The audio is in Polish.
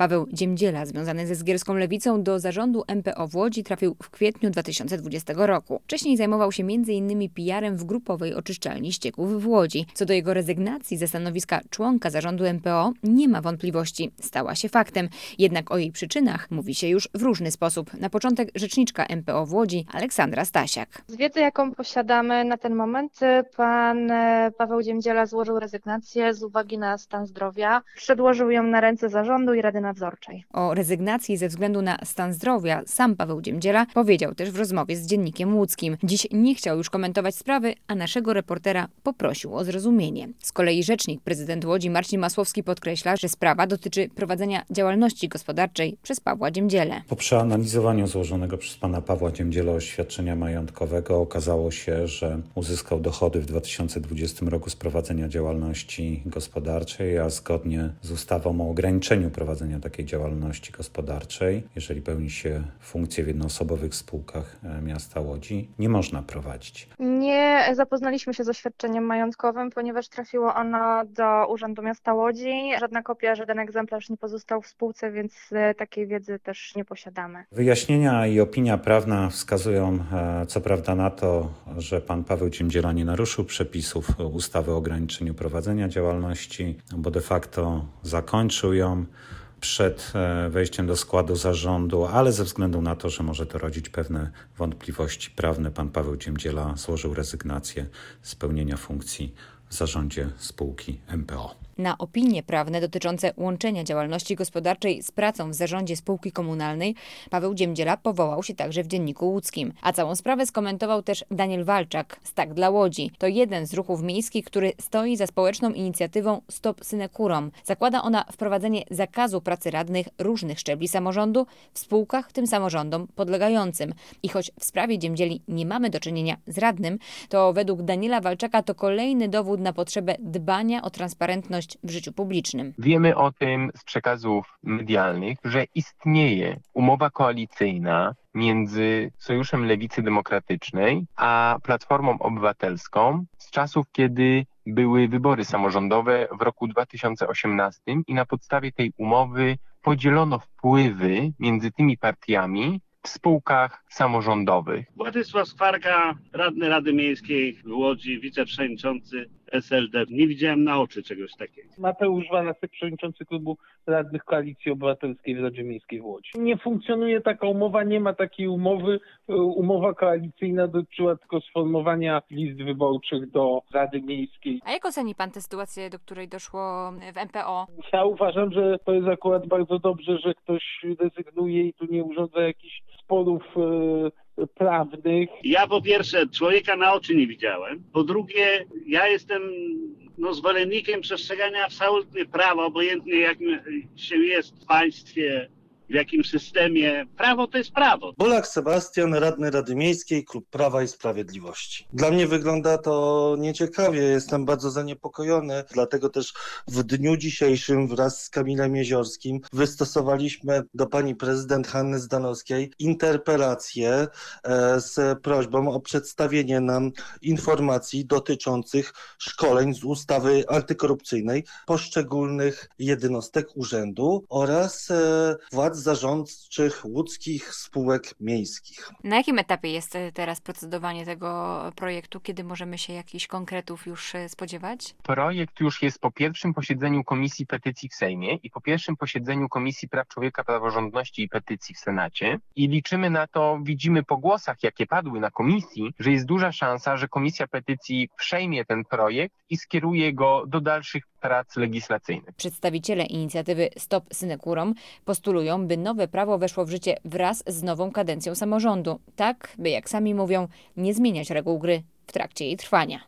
Paweł Dziemdziela, związany ze zgierską lewicą, do zarządu MPO w Łodzi trafił w kwietniu 2020 roku. Wcześniej zajmował się m.in. PR-em w grupowej oczyszczalni ścieków w Łodzi. Co do jego rezygnacji ze stanowiska członka zarządu MPO nie ma wątpliwości. Stała się faktem. Jednak o jej przyczynach mówi się już w różny sposób. Na początek rzeczniczka MPO w Łodzi Aleksandra Stasiak. Z wiedzy, jaką posiadamy na ten moment, pan Paweł Dziemdziela złożył rezygnację z uwagi na stan zdrowia. Przedłożył ją na ręce zarządu i Rady Nadzorczej. O rezygnacji ze względu na stan zdrowia sam Paweł Dziemdziela powiedział też w rozmowie z Dziennikiem Łódzkim. Dziś nie chciał już komentować sprawy, a naszego reportera poprosił o zrozumienie. Z kolei rzecznik prezydent Łodzi Marcin Masłowski podkreśla, że sprawa dotyczy prowadzenia działalności gospodarczej przez Pawła Dziemdzielę. Po przeanalizowaniu złożonego przez pana Pawła Dziemdziela oświadczenia majątkowego okazało się, że uzyskał dochody w 2020 roku z prowadzenia działalności gospodarczej, a zgodnie z ustawą o ograniczeniu prowadzenia takiej działalności gospodarczej, jeżeli pełni się funkcje w jednoosobowych spółkach miasta Łodzi, nie można prowadzić. Nie zapoznaliśmy się z oświadczeniem majątkowym, ponieważ trafiło ono do Urzędu Miasta Łodzi. Żadna kopia, żaden egzemplarz nie pozostał w spółce, więc takiej wiedzy też nie posiadamy. Wyjaśnienia i opinia prawna wskazują co prawda na to, że pan Paweł Dziemdziela nie naruszył przepisów ustawy o ograniczeniu prowadzenia działalności, bo de facto zakończył ją przed wejściem do składu zarządu, ale ze względu na to, że może to rodzić pewne wątpliwości prawne, pan Paweł Dziemdziela złożył rezygnację z pełnienia funkcji w zarządzie spółki MPO. Na opinie prawne dotyczące łączenia działalności gospodarczej z pracą w zarządzie spółki komunalnej Paweł Dziemdziela powołał się także w Dzienniku Łódzkim. A całą sprawę skomentował też Daniel Walczak z Tak dla Łodzi. To jeden z ruchów miejskich, który stoi za społeczną inicjatywą Stop Synekurom. Zakłada ona wprowadzenie zakazu pracy radnych różnych szczebli samorządu w spółkach tym samorządom podlegającym. I choć w sprawie Dziemdzieli nie mamy do czynienia z radnym, to według Daniela Walczaka to kolejny dowód na potrzebę dbania o transparentność w życiu publicznym. Wiemy o tym z przekazów medialnych, że istnieje umowa koalicyjna między Sojuszem Lewicy Demokratycznej a Platformą Obywatelską z czasów, kiedy były wybory samorządowe w roku 2018 i na podstawie tej umowy podzielono wpływy między tymi partiami w spółkach samorządowych. Władysław Skwarka, radny Rady Miejskiej w Łodzi, wiceprzewodniczący SLD. Nie widziałem na oczy czegoś takiego. Mateusz Wanasek, przewodniczący klubu radnych Koalicji Obywatelskiej w Radzie Miejskiej w Łodzi. Nie funkcjonuje taka umowa, nie ma takiej umowy. Umowa koalicyjna dotyczyła tylko sformowania list wyborczych do Rady Miejskiej. A jak oceni pan tę sytuację, do której doszło w MPO? Ja uważam, że to jest akurat bardzo dobrze, że ktoś rezygnuje i tu nie urządza jakichś sporów prawnych. Ja po pierwsze człowieka na oczy nie widziałem. Po drugie, ja jestem zwolennikiem przestrzegania absolutnie prawa, obojętnie jakim się jest w państwie, w jakim systemie. Prawo to jest prawo. Bolak Sebastian, radny Rady Miejskiej, Klub Prawa i Sprawiedliwości. Dla mnie wygląda to nieciekawie, jestem bardzo zaniepokojony, dlatego też w dniu dzisiejszym wraz z Kamilem Jeziorskim wystosowaliśmy do pani prezydent Hanny Zdanowskiej interpelację z prośbą o przedstawienie nam informacji dotyczących szkoleń z ustawy antykorupcyjnej poszczególnych jednostek urzędu oraz władz zarządczych łódzkich spółek miejskich. Na jakim etapie jest teraz procedowanie tego projektu? Kiedy możemy się jakichś konkretów już spodziewać? Projekt już jest po pierwszym posiedzeniu Komisji Petycji w Sejmie i po pierwszym posiedzeniu Komisji Praw Człowieka, Praworządności i Petycji w Senacie i liczymy na to, widzimy po głosach, jakie padły na komisji, że jest duża szansa, że Komisja Petycji przejmie ten projekt i skieruje go do dalszych prac legislacyjnych. Przedstawiciele inicjatywy Stop Synekurom postulują, by nowe prawo weszło w życie wraz z nową kadencją samorządu, tak by, jak sami mówią, nie zmieniać reguł gry w trakcie jej trwania.